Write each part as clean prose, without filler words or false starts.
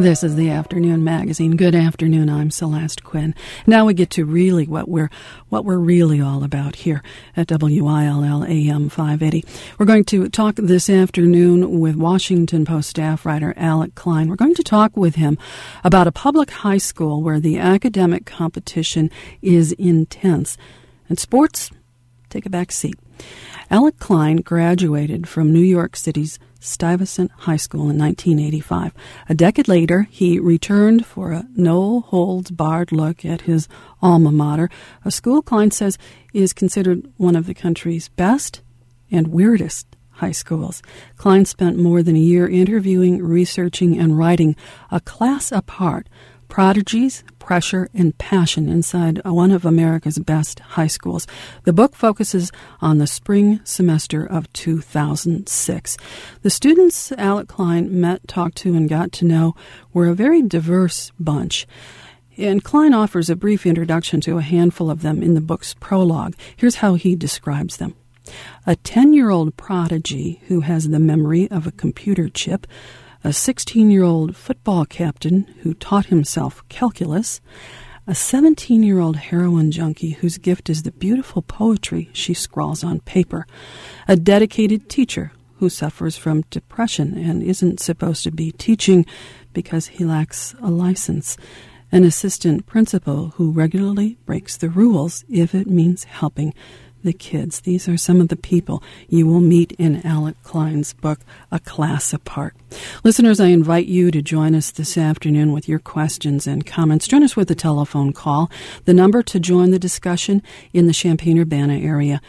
This is the Afternoon Magazine. Good afternoon. I'm Celeste Quinn. Now we get to really what we're really all about here at WILL AM 580. We're going to talk this afternoon with Washington Post staff writer Alec Klein. We're going to talk with him about a public high school where the academic competition is intense and sports take a back seat. Alec Klein graduated from New York City's Stuyvesant High School in 1985. A decade later, he returned for a no-holds-barred look at his alma mater, a school Klein says is considered one of the country's best and weirdest high schools. Klein spent more than a year interviewing, researching, and writing A Class Apart, Prodigies, Pressure, and Passion inside one of America's best high schools. The book focuses on the spring semester of 2006. The students Alec Klein met, talked to, and got to know were a very diverse bunch. And Klein offers a brief introduction to a handful of them in the book's prologue. Here's how he describes them. A 10-year-old prodigy who has the memory of a computer chip, a 16-year-old football captain who taught himself calculus, a 17-year-old heroin junkie whose gift is the beautiful poetry she scrawls on paper, a dedicated teacher who suffers from depression and isn't supposed to be teaching because he lacks a license, an assistant principal who regularly breaks the rules if it means helping the kids. These are some of the people you will meet in Alec Klein's book, A Class Apart. Listeners, I invite you to join us this afternoon with your questions and comments. Join us with a telephone call. The number to join the discussion in the Champaign-Urbana area,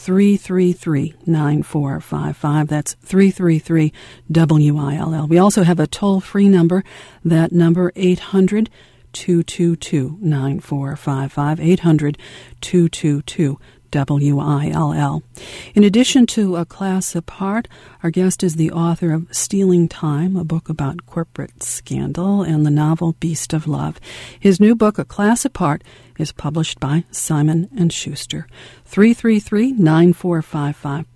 333-9455. That's 333-WILL. We also have a toll-free number, that number 800-222-9455, 800-222-WILL. In addition to A Class Apart, our guest is the author of Stealing Time, a book about corporate scandal, and the novel Beast of Love. His new book, A Class Apart, is published by Simon & Schuster. 333-9455,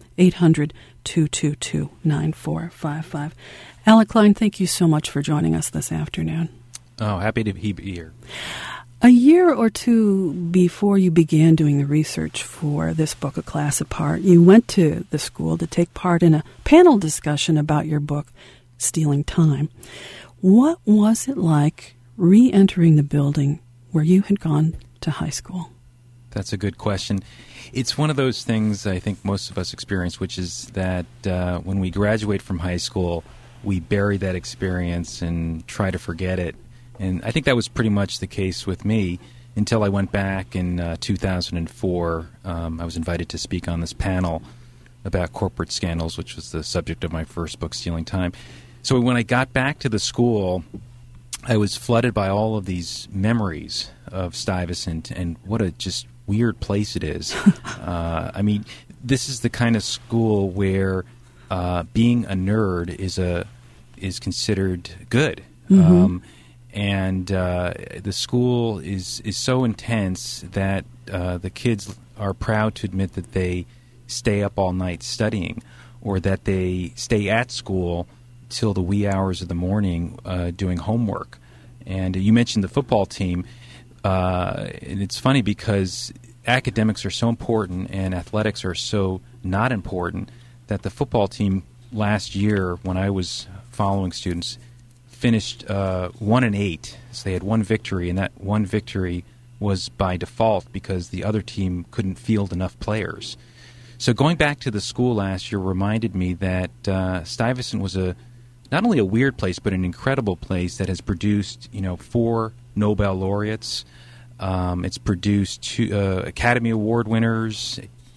800-222-9455. Alec Klein, thank you so much for joining us this afternoon. Oh, happy to be here. A year or two before you began doing the research for this book, A Class Apart, you went to the school to take part in a panel discussion about your book, Stealing Time. What was it like re-entering the building where you had gone to high school? That's a good question. It's one of those things I think most of us experience, which is that when we graduate from high school, we bury that experience and try to forget it. And I think that was pretty much the case with me until I went back in 2004. I was invited to speak on this panel about corporate scandals, which was the subject of my first book, Stealing Time. So when I got back to the school, I was flooded by all of these memories of Stuyvesant and what a just weird place it is. I mean, this is the kind of school where being a nerd is considered good. Mm-hmm. And the school is so intense that the kids are proud to admit that they stay up all night studying, or that they stay at school till the wee hours of the morning doing homework. And you mentioned the football team, and it's funny because academics are so important and athletics are so not important that the football team last year, when I was following students, finished 1-8, so they had one victory, and that one victory was by default because the other team couldn't field enough players. So going back to the school last year reminded me that Stuyvesant was not only a weird place, but an incredible place that has produced 4 Nobel laureates. It's produced 2 Academy Award winners,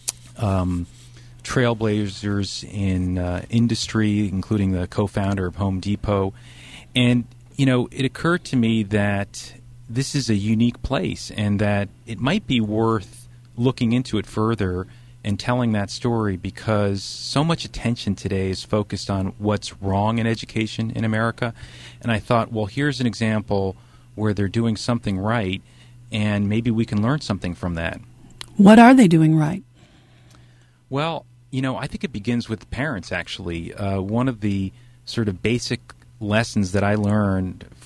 trailblazers in industry, including the co-founder of Home Depot. And, it occurred to me that this is a unique place and that it might be worth looking into it further and telling that story, because so much attention today is focused on what's wrong in education in America. And I thought, well, here's an example where they're doing something right, and maybe we can learn something from that. What are they doing right? Well, I think it begins with parents, actually. One of the sort of basic lessons that I learned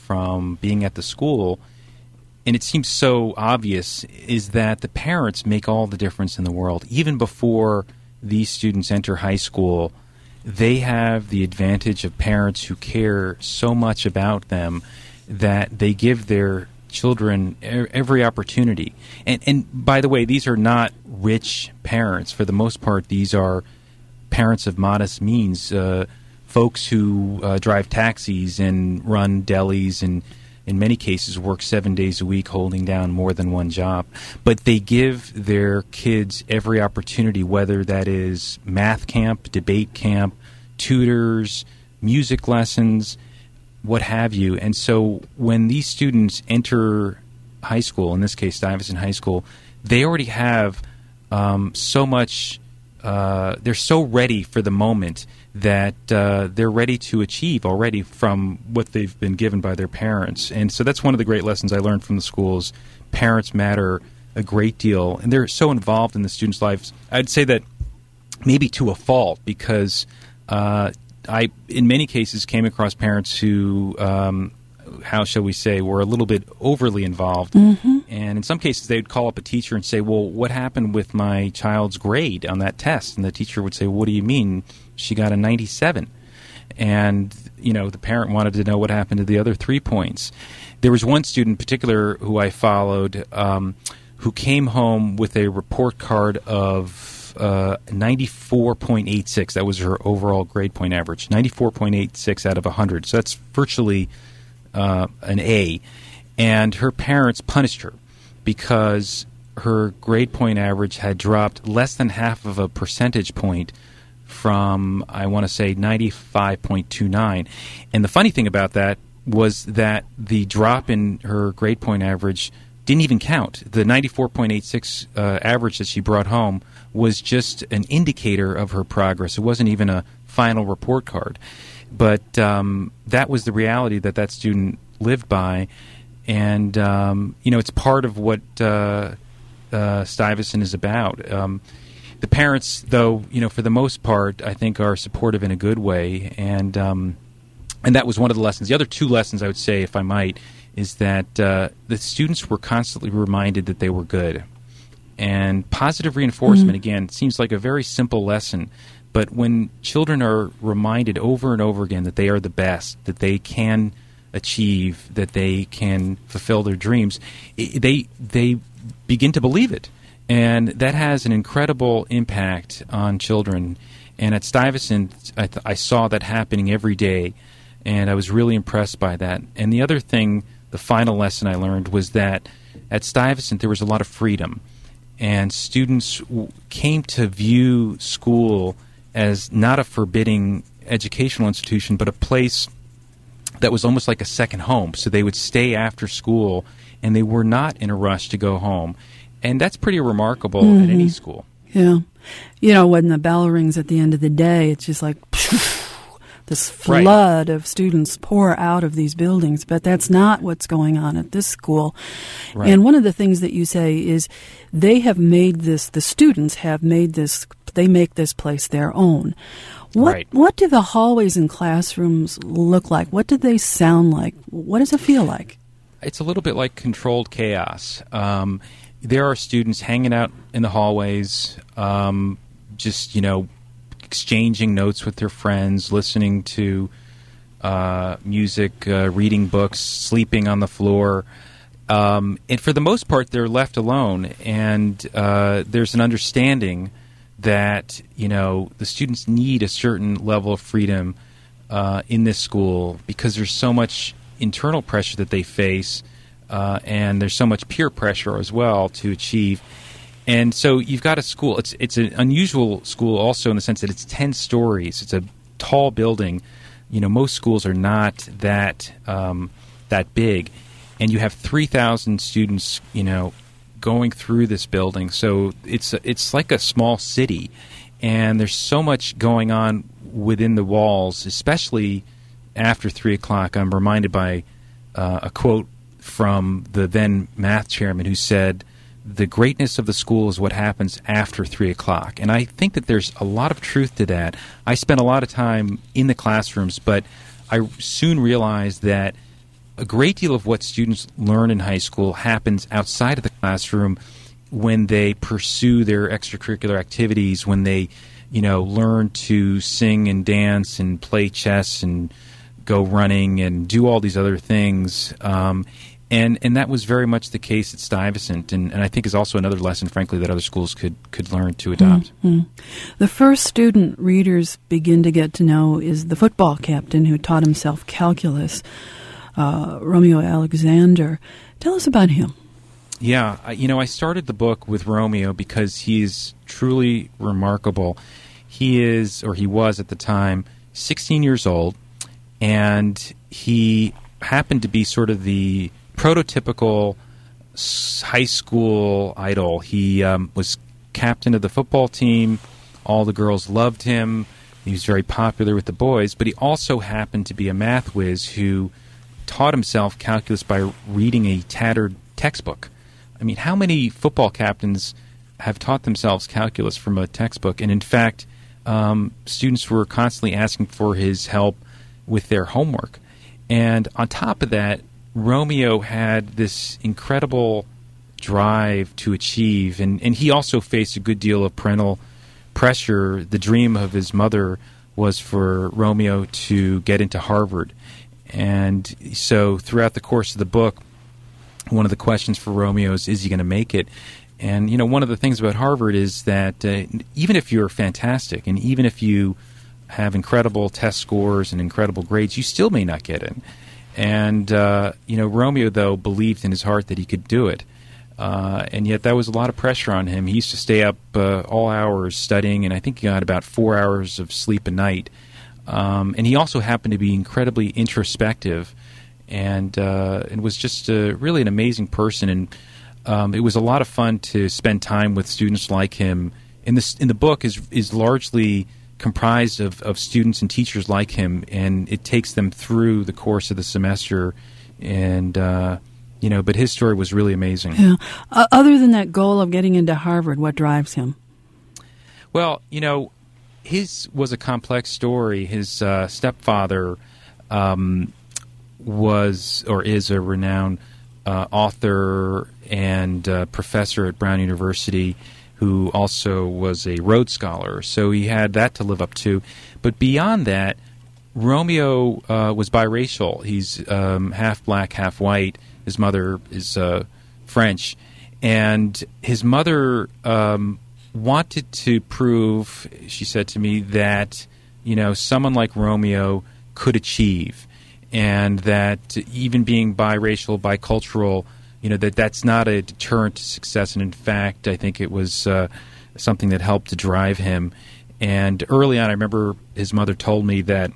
from being at the school, and it seems so obvious, is that the parents make all the difference in the world. Even before these students enter high school, they have the advantage of parents who care so much about them that they give their children every opportunity. And by the way, these are not rich parents. For the most part, these are parents of modest means, folks who drive taxis and run delis and in many cases work 7 days a week holding down more than one job. But they give their kids every opportunity, whether that is math camp, debate camp, tutors, music lessons, what have you. And so when these students enter high school, in this case Stuyvesant High School, they already have so much, they're so ready for the moment that they're ready to achieve already from what they've been given by their parents. And so that's one of the great lessons I learned from the schools. Parents matter a great deal, and they're so involved in the students' lives. I'd say that maybe to a fault, because I, in many cases, came across parents who, how shall we say, were a little bit overly involved. Mm-hmm. And in some cases, they would call up a teacher and say, well, what happened with my child's grade on that test? And the teacher would say, what do you mean? She got a 97. And, you know, the parent wanted to know what happened to the other 3 points. There was one student in particular who I followed who came home with a report card of 94.86. That was her overall grade point average, 94.86 out of 100. So that's virtually an A. And her parents punished her because her grade point average had dropped less than half of a percentage point from, I want to say, 95.29. And the funny thing about that was that the drop in her grade point average didn't even count. The 94.86 average that she brought home was just an indicator of her progress. It wasn't even a final report card. But that was the reality that that student lived by. And, you know, it's part of what Stuyvesant is about. The parents, though, you know, for the most part, I think are supportive in a good way. And that was one of the lessons. The other two lessons, I would say, if I might, is that the students were constantly reminded that they were good. And positive reinforcement, again, seems like a very simple lesson. But when children are reminded over and over again that they are the best, that they can achieve, that they can fulfill their dreams, they begin to believe it. And that has an incredible impact on children. And at Stuyvesant, I saw that happening every day, and I was really impressed by that. And the other thing, the final lesson I learned, was that at Stuyvesant there was a lot of freedom. And students came to view school as not a forbidding educational institution, but a place that was almost like a second home. So they would stay after school, and they were not in a rush to go home. And that's pretty remarkable at any school. Yeah. You know, when the bell rings at the end of the day, it's just like this flood of students pour out of these buildings. But that's not what's going on at this school. Right. And one of the things that you say is they have made this, the students have made this, they make this place their own. What do the hallways and classrooms look like? What do they sound like? What does it feel like? It's a little bit like controlled chaos. There are students hanging out in the hallways, just, you know, exchanging notes with their friends, listening to music, reading books, sleeping on the floor. And for the most part, they're left alone. And there's an understanding that, you know, the students need a certain level of freedom in this school because there's so much internal pressure that they face. And there's so much peer pressure as well to achieve. And so you've got a school. It's an unusual school also in the sense that it's 10 stories. It's a tall building. You know, most schools are not that big. And you have 3,000 students, you know, going through this building. So it's like a small city. And there's so much going on within the walls, especially after 3 o'clock. I'm reminded by a quote from the then math chairman who said, the greatness of the school is what happens after 3 o'clock. And I think that there's a lot of truth to that. I spent a lot of time in the classrooms, but I soon realized that a great deal of what students learn in high school happens outside of the classroom when they pursue their extracurricular activities, when they, learn to sing and dance and play chess and go running and do all these other things. And that was very much the case at Stuyvesant, and I think is also another lesson, frankly, that other schools could learn to adopt. Mm-hmm. The first student readers begin to get to know is the football captain who taught himself calculus, Romeo Alexander. Tell us about him. Yeah, I started the book with Romeo because he's truly remarkable. He was at the time 16 years old, and he happened to be sort of the prototypical high school idol. He was captain of the football team. All the girls loved him. He was very popular with the boys, but he also happened to be a math whiz who taught himself calculus by reading a tattered textbook. I mean, how many football captains have taught themselves calculus from a textbook? And in fact, students were constantly asking for his help with their homework. And on top of that, Romeo had this incredible drive to achieve, and he also faced a good deal of parental pressure. The dream of his mother was for Romeo to get into Harvard. And so throughout the course of the book, one of the questions for Romeo is he going to make it? And, one of the things about Harvard is that even if you're fantastic and even if you have incredible test scores and incredible grades, you still may not get in. And, Romeo, though, believed in his heart that he could do it. And yet that was a lot of pressure on him. He used to stay up all hours studying, and I think he got about 4 hours of sleep a night. And he also happened to be incredibly introspective and was just really an amazing person. And it was a lot of fun to spend time with students like him. In the book is largely comprised of students and teachers like him, and it takes them through the course of the semester. And but his story was really amazing. Yeah. Other than that goal of getting into Harvard, what drives him? Well, his was a complex story. His stepfather was or is a renowned author and professor at Brown University, who also was a Rhodes Scholar. So he had that to live up to. But beyond that, Romeo was biracial. He's half black, half white. His mother is French. And his mother wanted to prove, she said to me, that someone like Romeo could achieve, and that even being biracial, bicultural, that's not a deterrent to success. And in fact, I think it was something that helped to drive him. And early on, I remember his mother told me that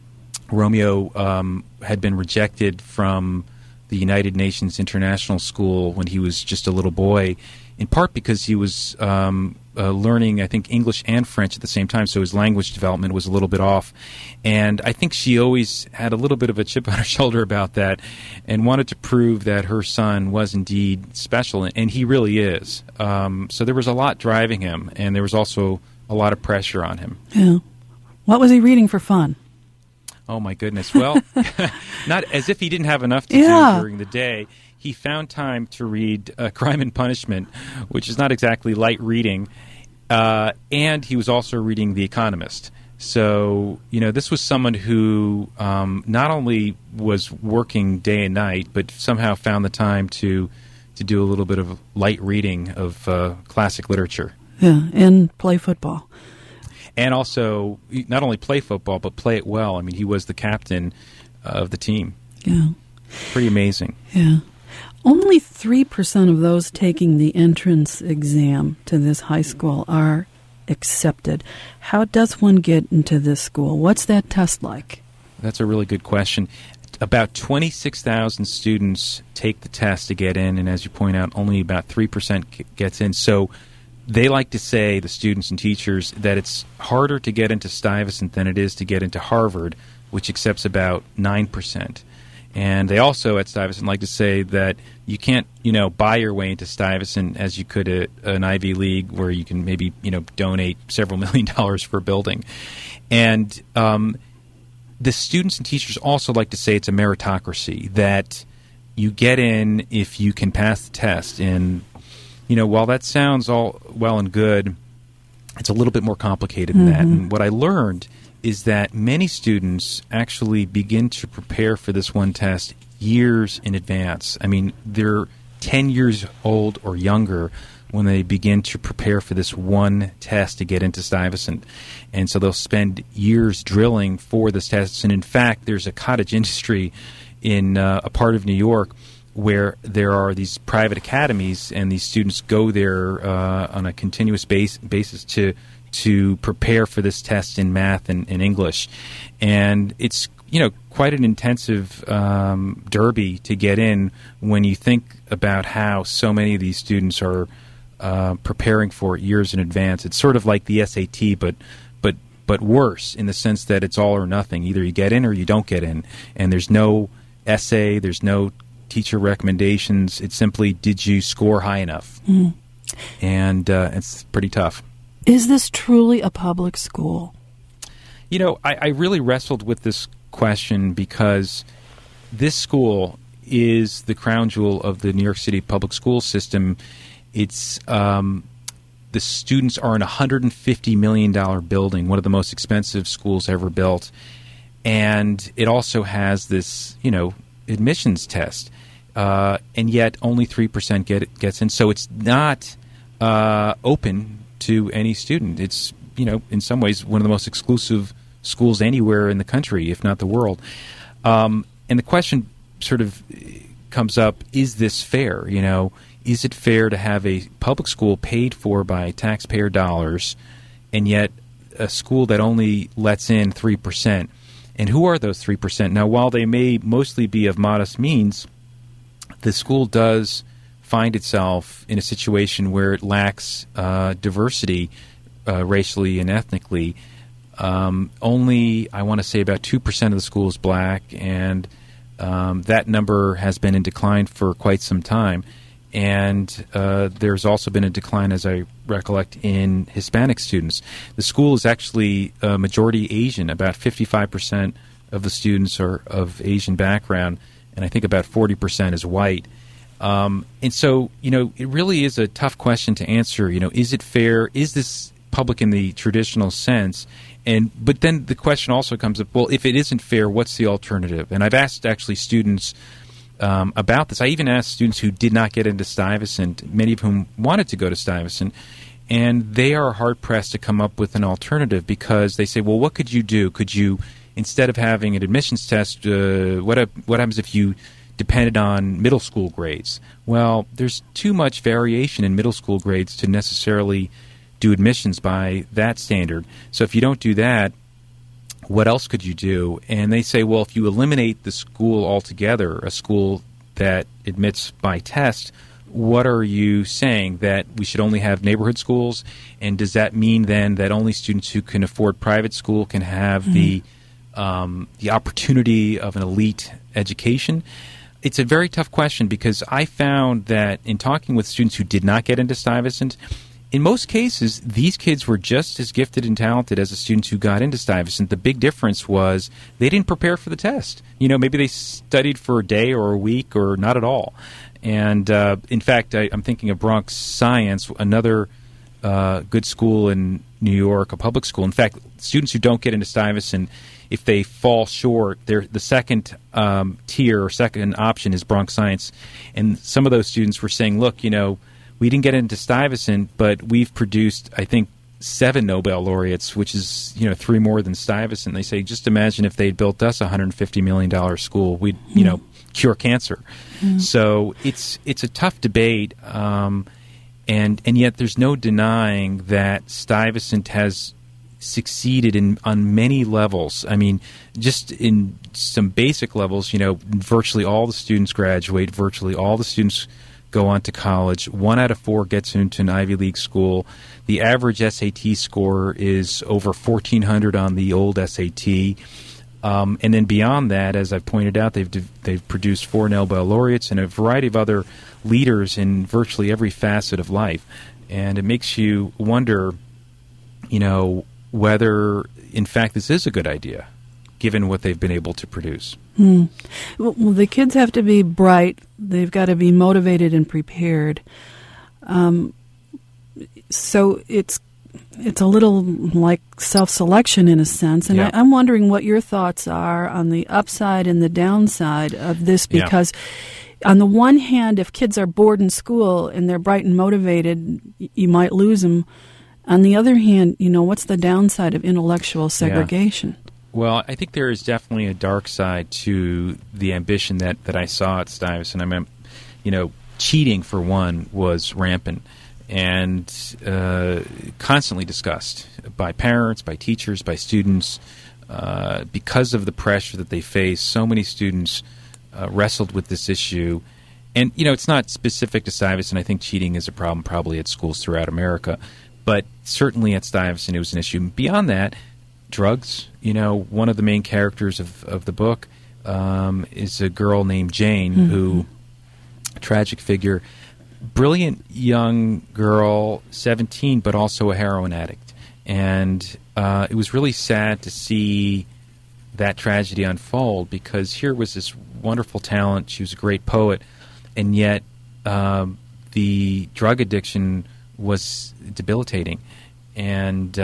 Romeo had been rejected from the United Nations International School when he was just a little boy, in part because he was learning, I think, English and French at the same time, so his language development was a little bit off. And I think she always had a little bit of a chip on her shoulder about that and wanted to prove that her son was indeed special, and he really is. So there was a lot driving him, and there was also a lot of pressure on him. Yeah. What was he reading for fun? Oh, my goodness. Well, not as if he didn't have enough to do during the day. He found time to read Crime and Punishment, which is not exactly light reading, and he was also reading The Economist. So, this was someone who not only was working day and night, but somehow found the time to do a little bit of light reading of classic literature. Yeah, and play football. And also, not only play football, but play it well. I mean, he was the captain of the team. Yeah. Pretty amazing. Yeah. Only 3% of those taking the entrance exam to this high school are accepted. How does one get into this school? What's that test like? That's a really good question. About 26,000 students take the test to get in, and as you point out, only about 3% gets in. So they like to say, the students and teachers, that it's harder to get into Stuyvesant than it is to get into Harvard, which accepts about 9%. And they also, at Stuyvesant, like to say that you can't, buy your way into Stuyvesant as you could at an Ivy League, where you can maybe, donate several $1 million for a building. And the students and teachers also like to say it's a meritocracy, that you get in if you can pass the test. And, while that sounds all well and good, it's a little bit more complicated than that. And what I learned is that many students actually begin to prepare for this one test years in advance. I mean, they're 10 years old or younger when they begin to prepare for this one test to get into Stuyvesant. And so they'll spend years drilling for this test. And in fact, there's a cottage industry in a part of New York where there are these private academies, and these students go there on a continuous basis to prepare for this test in math and English. And it's quite an intensive derby to get in when you think about how so many of these students are preparing for it years in advance. It's sort of like the SAT, but worse, in the sense that it's all or nothing. Either you get in or you don't get in. And there's no essay, there's no teacher recommendations. It's simply, did you score high enough? And it's pretty tough. Is this truly a public school? I really wrestled with this question because this school is the crown jewel of the New York City public school system. It's the students are in a $150 million building, one of the most expensive schools ever built. And it also has this, admissions test. And yet only 3% gets in. So it's not open to any student. It's, in some ways one of the most exclusive schools anywhere in the country, if not the world. And the question sort of comes up, is this fair? Is it fair to have a public school paid for by taxpayer dollars and yet a school that only lets in 3%? And who are those 3%? Now, while they may mostly be of modest means, the school does find itself in a situation where it lacks diversity racially and ethnically. Only, I want to say, about 2% of the school is black, and that number has been in decline for quite some time. And there's also been a decline, as I recollect, in Hispanic students. The school is actually majority Asian. About 55% of the students are of Asian background, and I think about 40% is white. And so, it really is a tough question to answer. Is it fair? Is this public in the traditional sense? But then the question also comes up, well, if it isn't fair, what's the alternative? And I've asked actually students about this. I even asked students who did not get into Stuyvesant, many of whom wanted to go to Stuyvesant, and they are hard-pressed to come up with an alternative because they say, well, what could you do? Could you, instead of having an admissions test, what happens if you depended on middle school grades? Well, there's too much variation in middle school grades to necessarily do admissions by that standard. So if you don't do that, what else could you do? And they say, well, if you eliminate the school altogether, a school that admits by test, what are you saying? That we should only have neighborhood schools? And does that mean then that only students who can afford private school can have the opportunity of an elite education? It's a very tough question because I found that in talking with students who did not get into Stuyvesant, in most cases, these kids were just as gifted and talented as the students who got into Stuyvesant. The big difference was they didn't prepare for the test. Maybe they studied for a day or a week or not at all. And in fact, I'm thinking of Bronx Science, another good school in New York, a public school. In fact, students who don't get into Stuyvesant, if they fall short, the second tier or second option is Bronx Science. And some of those students were saying, look, we didn't get into Stuyvesant, but we've produced, I think, 7 Nobel laureates, which is 3 more than Stuyvesant. They say, just imagine if they'd built us a $150 million school, we'd cure cancer. So it's a tough debate, and yet there's no denying that Stuyvesant has succeeded on many levels. I mean, just in some basic levels, virtually all the students graduate, virtually all the students go on to college. 1 out of 4 gets into an Ivy League school. The average SAT score is over 1,400 on the old SAT. And then beyond that, as I've pointed out, they've produced 4 Nobel laureates and a variety of other leaders in virtually every facet of life. And it makes you wonder, whether, in fact, this is a good idea. given what they've been able to produce. Well, the kids have to be bright. They've got to be motivated and prepared. So it's a little like self-selection in a sense. And I'm wondering what your thoughts are on the upside and the downside of this, because on the one hand, if kids are bored in school and they're bright and motivated, you might lose them. On the other hand, what's the downside of intellectual segregation? Well, I think there is definitely a dark side to the ambition that I saw at Stuyvesant. I mean, cheating, for one, was rampant and constantly discussed by parents, by teachers, by students. Because of the pressure that they face, so many students wrestled with this issue. And, it's not specific to Stuyvesant. I think cheating is a problem probably at schools throughout America. But certainly at Stuyvesant it was an issue. Beyond that, drugs. One of the main characters of the book is a girl named Jane, who, a tragic figure, brilliant young girl, 17, but also a heroin addict. And it was really sad to see that tragedy unfold, because here was this wonderful talent. She was a great poet, and yet the drug addiction was debilitating. And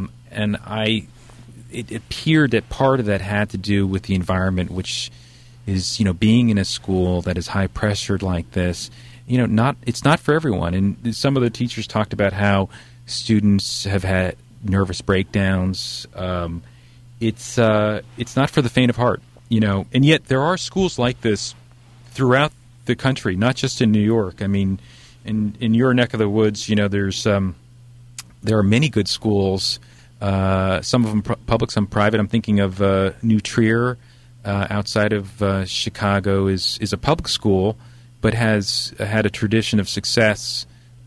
it appeared that part of that had to do with the environment, which is, being in a school that is high pressured like this. It's not for everyone. And some of the teachers talked about how students have had nervous breakdowns. It's not for the faint of heart, And yet there are schools like this throughout the country, not just in New York. I mean, in your neck of the woods, there are many good schools. Some of them public, some private. I'm thinking of New Trier outside of Chicago is a public school, but has had a tradition of success,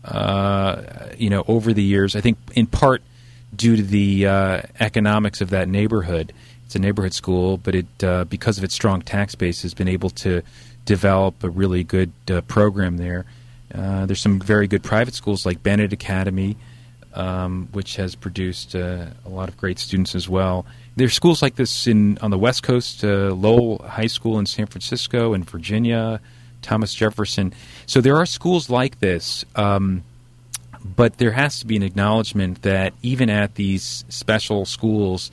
over the years. I think in part due to the economics of that neighborhood. It's a neighborhood school, but it because of its strong tax base has been able to develop a really good program there. There's some very good private schools like Bennett Academy, which has produced a lot of great students as well. There's schools like this on the West Coast, Lowell High School in San Francisco and Virginia, Thomas Jefferson. So there are schools like this, but there has to be an acknowledgement that even at these special schools,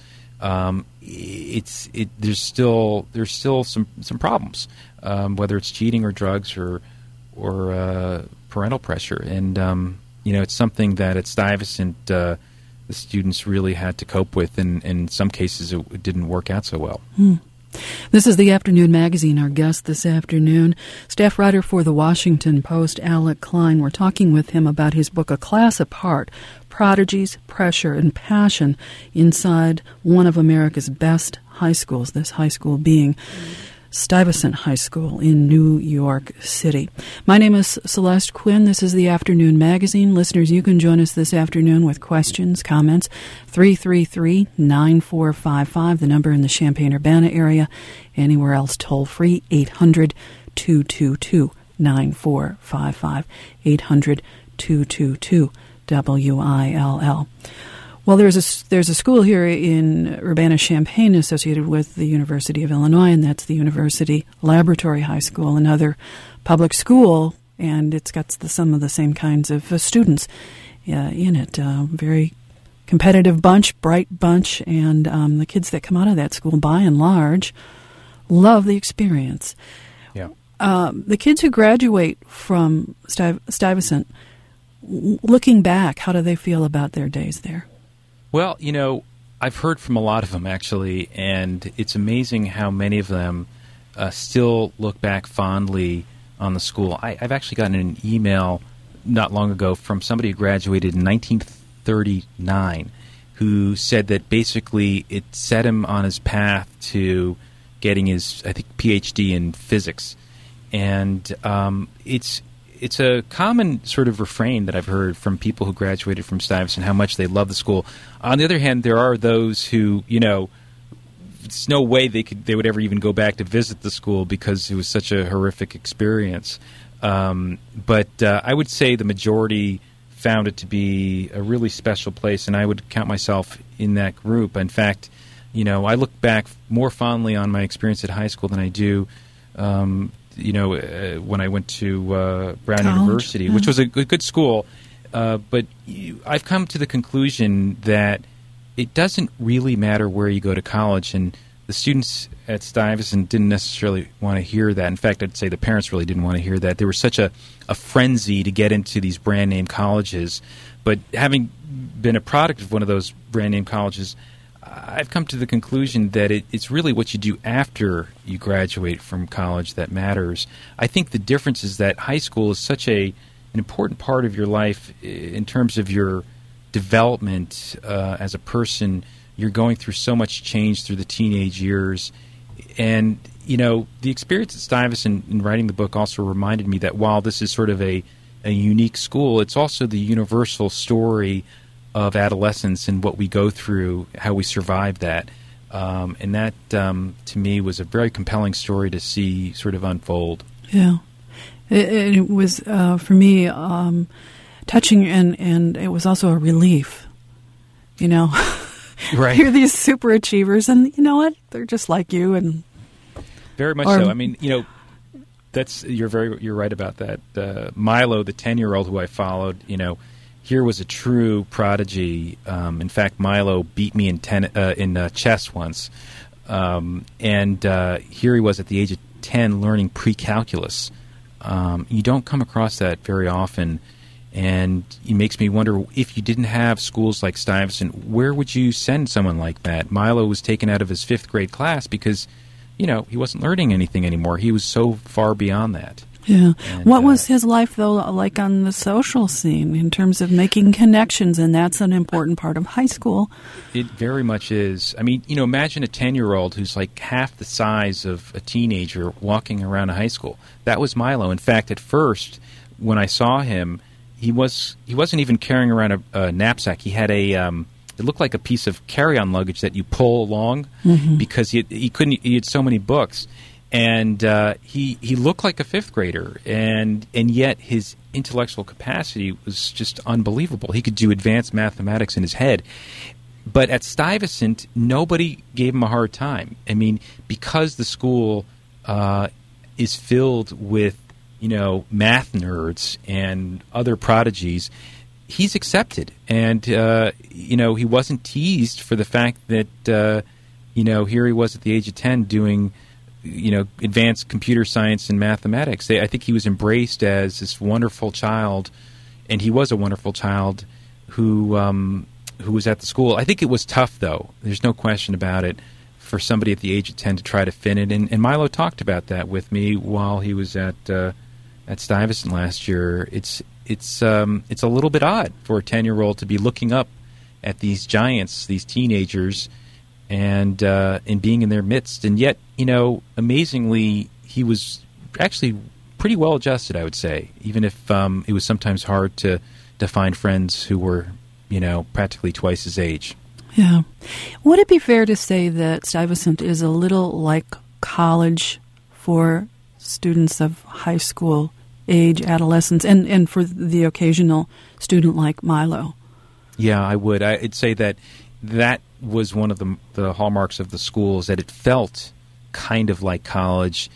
there's still some problems, whether it's cheating or drugs or parental pressure, and it's something that at Stuyvesant the students really had to cope with, and in some cases it didn't work out so well. This is the Afternoon Magazine. Our guest this afternoon, staff writer for the Washington Post, Alec Klein. We're talking with him about his book, A Class Apart, Prodigies, Pressure, and Passion Inside One of America's Best High Schools, this high school being Stuyvesant High School in New York City. My name is Celeste Quinn. This is the Afternoon Magazine. Listeners, you can join us this afternoon with questions, comments, 333-9455, the number in the Champaign-Urbana area. Anywhere else, toll-free, 800-222-9455, 800-222-WILL. Well, there's a school here in Urbana-Champaign associated with the University of Illinois, and that's the University Laboratory High School, another public school, and it's got some of the same kinds of students in it. Very competitive bunch, bright bunch, and the kids that come out of that school, by and large, love the experience. Yeah. The kids who graduate from Stuyvesant, looking back, how do they feel about their days there? Well, I've heard from a lot of them, actually, and it's amazing how many of them still look back fondly on the school. I've actually gotten an email not long ago from somebody who graduated in 1939 who said that basically it set him on his path to getting his, I think, PhD in physics. And it's a common sort of refrain that I've heard from people who graduated from Stuyvesant, how much they love the school. On the other hand, there are those who, it's no way they would ever even go back to visit the school because it was such a horrific experience. But I would say the majority found it to be a really special place, and I would count myself in that group. In fact, I look back more fondly on my experience at high school than I do, when I went to Brown College. University, which was a good school. But I've come to the conclusion that it doesn't really matter where you go to college, and the students at Stuyvesant didn't necessarily want to hear that. In fact, I'd say the parents really didn't want to hear that. There was such a frenzy to get into these brand-name colleges. But having been a product of one of those brand-name colleges, I've come to the conclusion that it's really what you do after you graduate from college that matters. I think the difference is that high school is such an important part of your life in terms of your development as a person. You're going through so much change through the teenage years. And, the experience at Stuyvesant in writing the book also reminded me that while this is sort of a unique school, it's also the universal story of adolescence and what we go through, how we survive that. And that, to me, was a very compelling story to see sort of unfold. Yeah. It was, for me, touching, and it was also a relief, Right. You're these super achievers, and you know what? They're just like you, and very much so. I mean, you're right about that. Milo, the 10-year-old who I followed, here was a true prodigy. In fact, Milo beat me in chess once, and here he was at the age of 10 learning pre-calculus. You don't come across that very often. And it makes me wonder, if you didn't have schools like Stuyvesant, where would you send someone like that? Milo was taken out of his 5th grade class because, he wasn't learning anything anymore. He was so far beyond that. Yeah. And, what was his life, though, like on the social scene in terms of making connections? And that's an important part of high school. It very much is. I mean, imagine a 10-year-old who's like half the size of a teenager walking around a high school. That was Milo. In fact, at first, when I saw him, he wasn't even carrying around a knapsack. He had it looked like a piece of carry-on luggage that you pull along because he had so many books, and he looked like a 5th grader, and yet his intellectual capacity was just unbelievable. He could do advanced mathematics in his head. But at Stuyvesant, nobody gave him a hard time. I mean, because the school is filled with math nerds and other prodigies, he's accepted. And, he wasn't teased for the fact that, here he was at the age of 10 doing, advanced computer science and mathematics. I think he was embraced as this wonderful child, and he was a wonderful child who was at the school. I think it was tough, though. There's no question about it, for somebody at the age of 10 to try to fit it. And Milo talked about that with me while he was at Stuyvesant last year. It's a little bit odd for a 10-year-old to be looking up at these giants, these teenagers, and being in their midst. And yet, amazingly, he was actually pretty well adjusted, I would say, even if it was sometimes hard to find friends who were, practically twice his age. Yeah. Would it be fair to say that Stuyvesant is a little like college for students of high school age, adolescence, and for the occasional student like Milo? Yeah, I would. I'd say that was one of the hallmarks of the school, is that it felt kind of like college.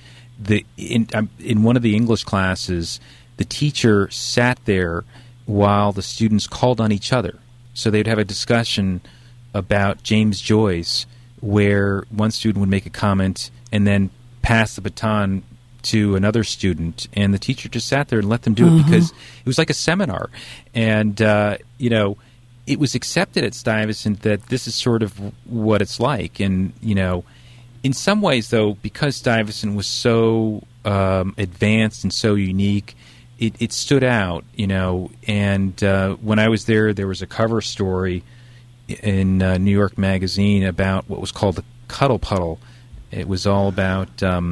In one of the English classes, the teacher sat there while the students called on each other. So they'd have a discussion about James Joyce, where one student would make a comment and then pass the baton to another student, and the teacher just sat there and let them do it because it was like a seminar. And, it was accepted at Stuyvesant that this is sort of what it's like. And, in some ways, though, because Stuyvesant was so advanced and so unique, it stood out, and when I was there was a cover story in New York Magazine about what was called the Cuddle Puddle. It was all about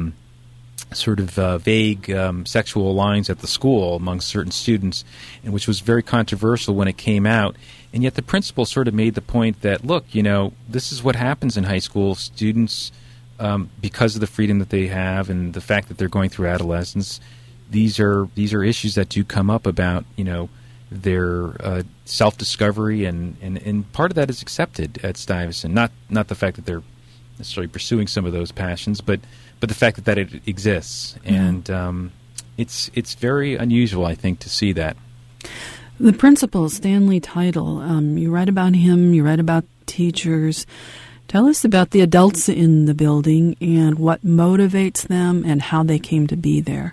sort of vague sexual lines at the school among certain students, and which was very controversial when it came out. And yet the principal sort of made the point that, look, this is what happens in high school. Students, because of the freedom that they have and the fact that they're going through adolescence, these are issues that do come up about, their self-discovery, and part of that is accepted at Stuyvesant. Not the fact that they're necessarily pursuing some of those passions, but the fact that it exists. And it's very unusual, I think, to see that. The principal, Stanley Title, you write about him, you write about teachers. Tell us about the adults in the building and what motivates them and how they came to be there.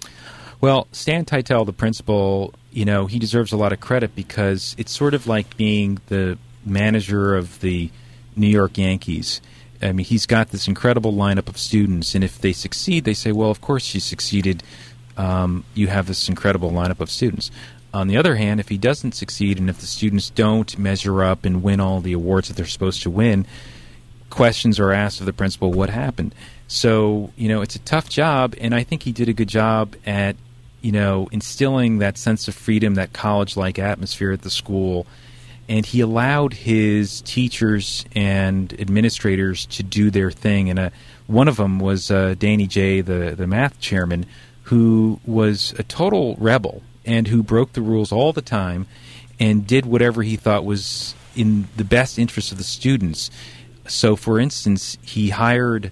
Well, Stan Titel, the principal, he deserves a lot of credit because it's sort of like being the manager of the New York Yankees. I mean, he's got this incredible lineup of students, and if they succeed, they say, well, of course you succeeded. You have this incredible lineup of students. On the other hand, if he doesn't succeed and if the students don't measure up and win all the awards that they're supposed to win, questions are asked of the principal, what happened? So, it's a tough job, and I think he did a good job at, instilling that sense of freedom, that college-like atmosphere at the school. And he allowed his teachers and administrators to do their thing. And one of them was Danny J., the math chairman, who was a total rebel and who broke the rules all the time and did whatever he thought was in the best interest of the students. So, for instance, he hired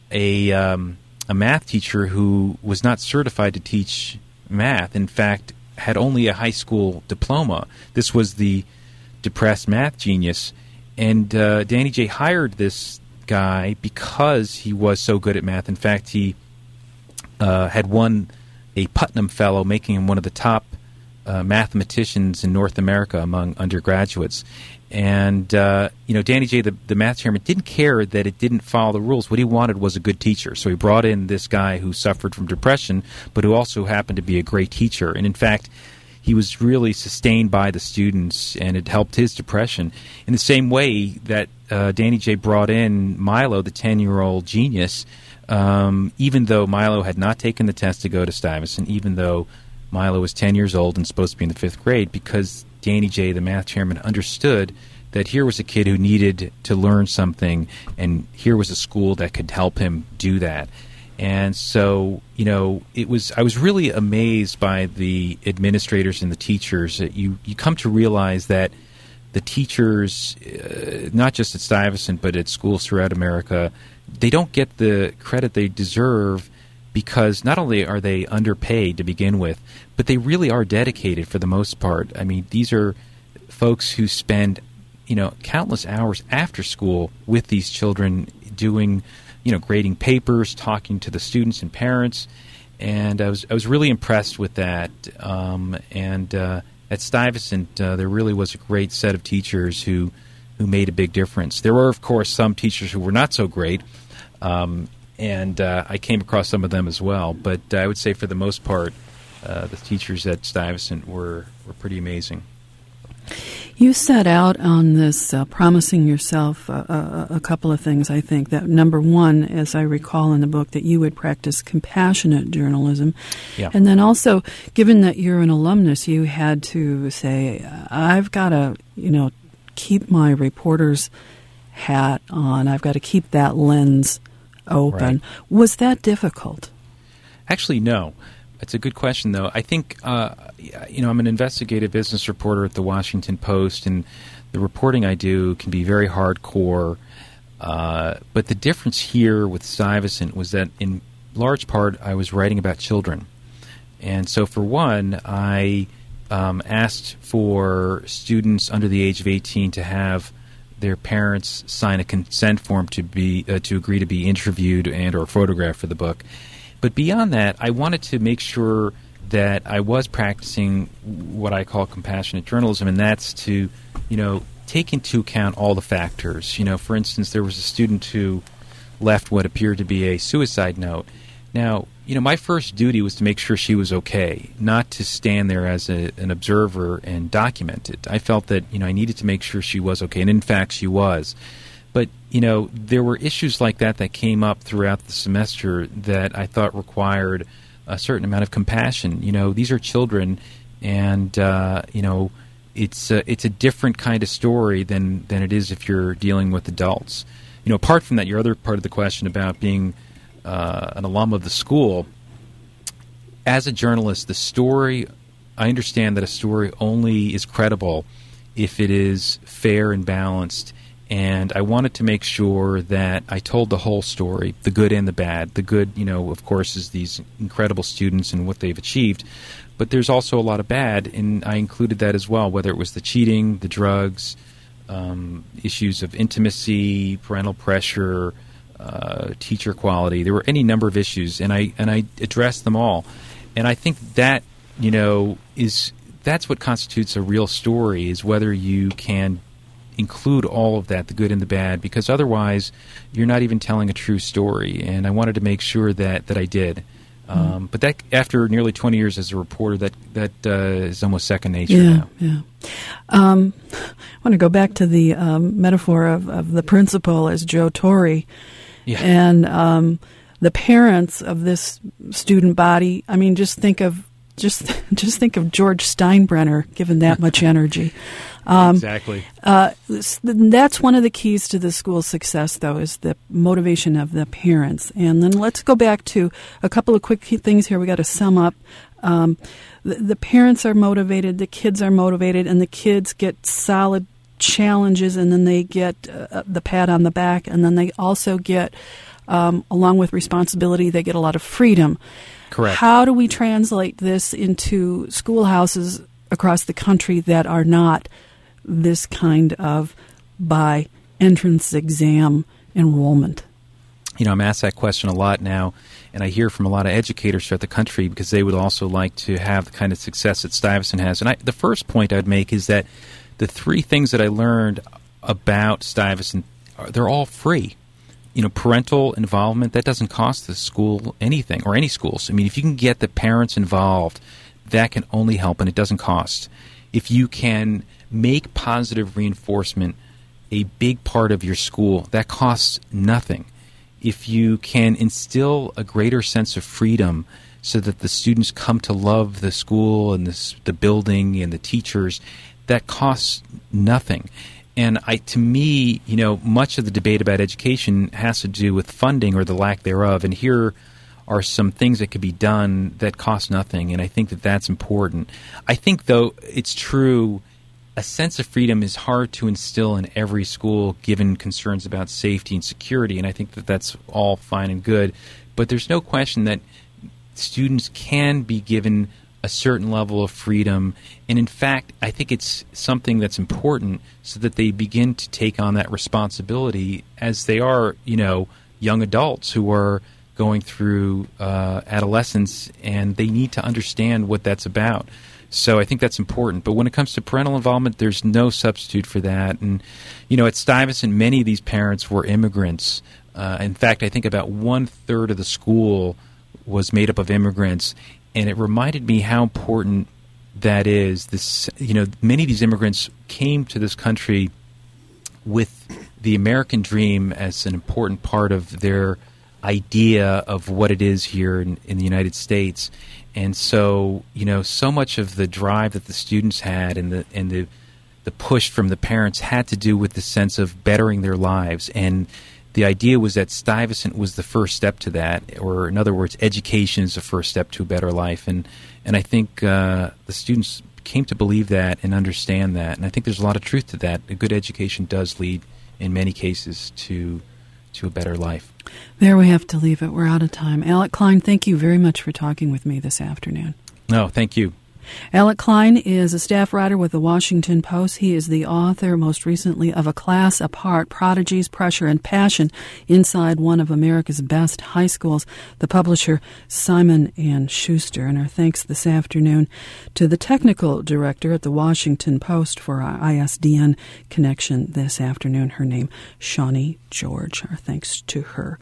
a math teacher who was not certified to teach math. In fact, had only a high school diploma. This was the depressed math genius. And Danny J. hired this guy because he was so good at math. In fact, he had won a Putnam Fellow, making him one of the top mathematicians in North America among undergraduates. And, Danny J., the math chairman, didn't care that it didn't follow the rules. What he wanted was a good teacher. So he brought in this guy who suffered from depression, but who also happened to be a great teacher. And, in fact, he was really sustained by the students, and it helped his depression. In the same way that Danny J. brought in Milo, the 10-year-old genius, even though Milo had not taken the test to go to Stuyvesant, even though Milo was 10 years old and supposed to be in the 5th grade, because Danny J., the math chairman, understood that here was a kid who needed to learn something, and here was a school that could help him do that. And so, I was really amazed by the administrators and the teachers. You come to realize that the teachers, not just at Stuyvesant, but at schools throughout America, they don't get the credit they deserve because not only are they underpaid to begin with, but they really are dedicated for the most part. I mean, these are folks who spend, countless hours after school with these children doing, grading papers, talking to the students and parents. And I was really impressed with that. At Stuyvesant, there really was a great set of teachers who made a big difference. There were, of course, some teachers who were not so great, and I came across some of them as well. But I would say for the most part, the teachers at Stuyvesant were pretty amazing. You set out on this promising yourself a couple of things, I think. That number one, as I recall in the book, that you would practice compassionate journalism. Yeah. And then also, given that you're an alumnus, you had to say, I've got to, keep my reporter's hat on. I've got to keep that lens open. Right. Was that difficult? Actually, no. It's a good question, though. I think, I'm an investigative business reporter at the Washington Post, and the reporting I do can be very hardcore. But the difference here with Stuyvesant was that, in large part, I was writing about children. And so, for one, I asked for students under the age of 18 to have their parents sign a consent form to agree to be interviewed and or photographed for the book. But beyond that, I wanted to make sure that I was practicing what I call compassionate journalism, and that's to, take into account all the factors. For instance, there was a student who left what appeared to be a suicide note. Now, my first duty was to make sure she was okay, not to stand there as an observer and document it. I felt that, I needed to make sure she was okay, and in fact she was. But, there were issues like that came up throughout the semester that I thought required a certain amount of compassion. These are children, and, it's a different kind of story than it is if you're dealing with adults. Apart from that, your other part of the question about being an alum of the school, as a journalist, I understand that a story only is credible if it is fair and balanced And I wanted to make sure that I told the whole story, the good and the bad. The good, of course, is these incredible students and what they've achieved. But there's also a lot of bad, and I included that as well, whether it was the cheating, the drugs, issues of intimacy, parental pressure, teacher quality. There were any number of issues, and I addressed them all. And I think that, that's what constitutes a real story, is whether you can include all of that, the good and the bad, because otherwise you're not even telling a true story. And I wanted to make sure that I did. But that, after nearly 20 years as a reporter, that is almost second nature now. Yeah. I want to go back to the metaphor of the principal as Joe Torre. Yeah. And the parents of this student body. I mean, just think of George Steinbrenner given that much energy. Exactly. That's one of the keys to the school's success, though, is the motivation of the parents. And then let's go back to a couple of quick things here. We got to sum up. The parents are motivated, the kids are motivated, and the kids get solid challenges, and then they get the pat on the back, and then they also get, along with responsibility, they get a lot of freedom. Correct. How do we translate this into schoolhouses across the country that are not this kind of by entrance exam enrollment? I'm asked that question a lot now, and I hear from a lot of educators throughout the country because they would also like to have the kind of success that Stuyvesant has. And the first point I'd make is that the three things that I learned about Stuyvesant, they're all free. Parental involvement, that doesn't cost the school anything, or any schools. I mean, if you can get the parents involved, that can only help, and it doesn't cost. If you can make positive reinforcement a big part of your school, that costs nothing. If you can instill a greater sense of freedom so that the students come to love the school and the building and the teachers, that costs nothing. And to me, much of the debate about education has to do with funding or the lack thereof. And here are some things that could be done that cost nothing. And I think that that's important. I think, though, it's true, a sense of freedom is hard to instill in every school given concerns about safety and security. And I think that that's all fine and good. But there's no question that students can be given a certain level of freedom. And in fact, I think it's something that's important so that they begin to take on that responsibility as they are, young adults who are going through adolescence, and they need to understand what that's about. So I think that's important. But when it comes to parental involvement, there's no substitute for that. And, at Stuyvesant, many of these parents were immigrants. In fact, I think about 1/3 of the school was made up of immigrants. And it reminded me how important that is. Many of these immigrants came to this country with the American dream as an important part of their idea of what it is here in the United States. And so, so much of the drive that the students had and the push from the parents had to do with the sense of bettering their lives. And the idea was that Stuyvesant was the first step to that, or in other words, education is the first step to a better life. And I think the students came to believe that and understand that. And I think there's a lot of truth to that. A good education does lead, in many cases, to a better life. There we have to leave it. We're out of time. Alec Klein, thank you very much for talking with me this afternoon. No, thank you. Alec Klein is a staff writer with the Washington Post. He is the author, most recently, of A Class Apart, Prodigies, Pressure, and Passion Inside One of America's Best High Schools. The publisher, Simon & Schuster. And our thanks this afternoon to the technical director at the Washington Post for our ISDN connection this afternoon. Her name, Shawnee George. Our thanks to her.